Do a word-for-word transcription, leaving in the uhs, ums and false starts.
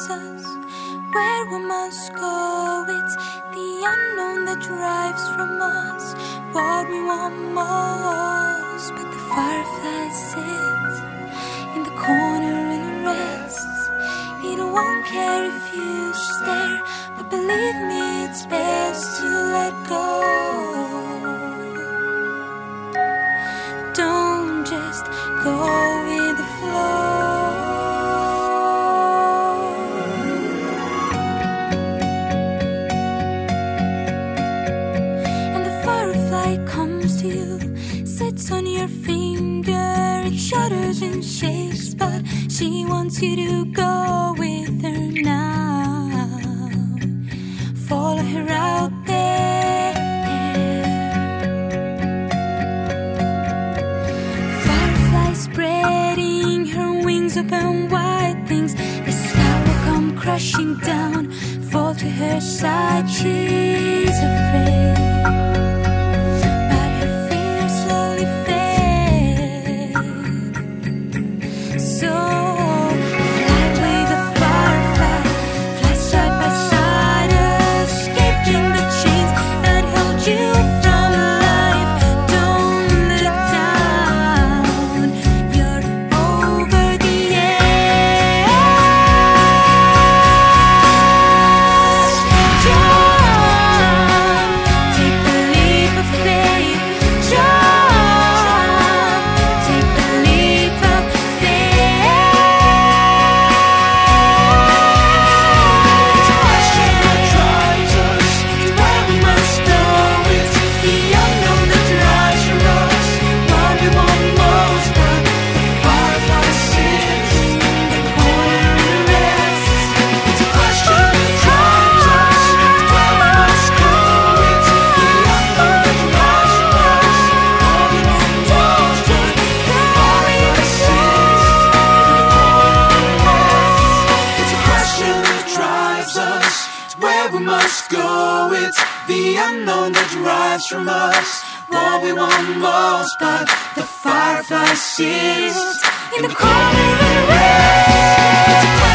us where we must go. It's the unknown that drives from us what we want most. But the firefly sits in the corner and rests. It won't care if you stare, but believe me, it's best to let go. Don't just go with the flow. And the firefly comes to you, sits on your finger, it shudders and shakes, but she wants you to go with her now. Follow her out there. Firefly spreading her wings open wide, things the sky will come crashing down, fall to her side. She's afraid, but her fear slowly fades. So fly with the firefly, fly side by side, escaping the chains that hold you from life. Don't look down, you're over the edge. Jump, take the leap of faith. Jump, take the leap of faith. It's a question that drives us to where we must go. It's the unknown that drives from us what we want most. But the firefly sits in the corner and rests. It's a question that drives us to where we must go. It's the unknown that drives from us what we want most. But the firefly sits in the corner and rests. It's a question that drives us to where we must go. It's the unknown that drives from us what we want most. But the firefly sits in the corner and rests. It's a